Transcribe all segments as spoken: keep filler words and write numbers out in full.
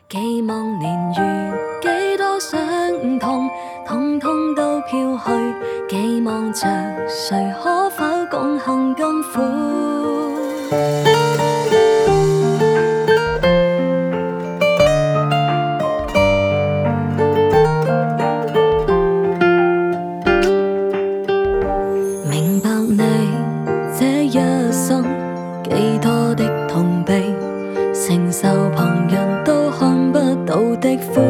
寄望年月幾多傷痛，通通都飄去。寄望着誰可否共行甘苦。明白你這一生幾多的痛悲，承受旁人都看不到的苦，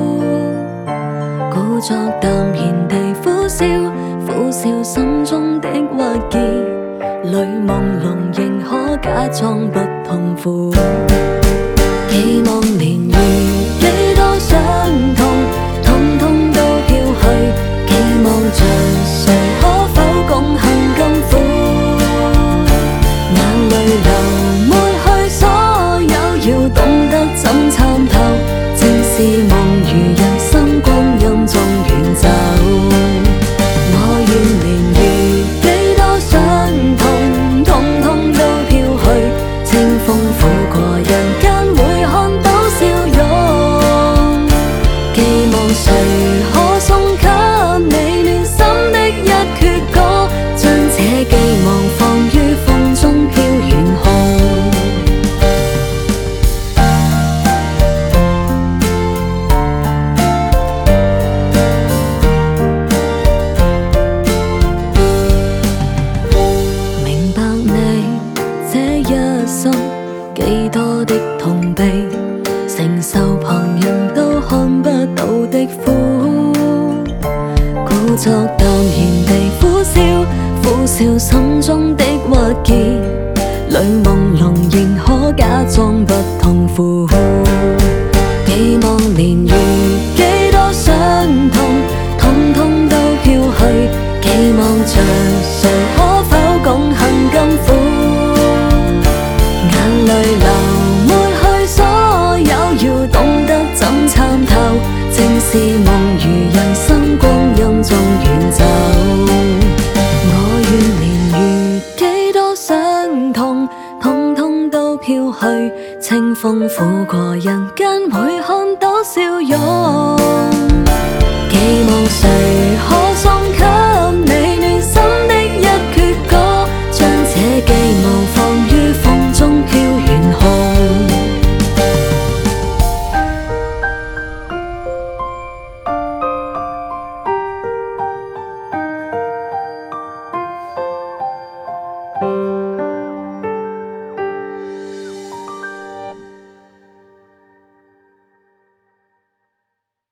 故作淡然地苦笑，苦笑心中的鬱結，淚朦朧仍可假裝不痛苦。寄望年月幾多傷痛，通通都飄去，寄望着誰可否共行甘苦。眼淚流抹去所有，要懂得怎參透，正是夢如人生光陰中遠走。我願年月幾多傷痛，通通都飄去，清風拂過人間會看到笑容。寄望誰可送給你暖心的一闕歌，將這寄望放於風中飄遠空。明白你這一生幾多的痛悲，承受旁人都看不到的苦，故作淡然地苦笑，苦笑心中的鬱結，淚朦朧仍可假裝不痛苦。寄望年月幾多傷痛，通通都飄去，寄望着誰可否共行甘苦。眼淚流抹去所有，要懂得怎參透，正是夢如人生光陰中遠走。我願年月幾多傷痛，通通都飄去，清風拂過人間會看到笑容。寄望誰可送給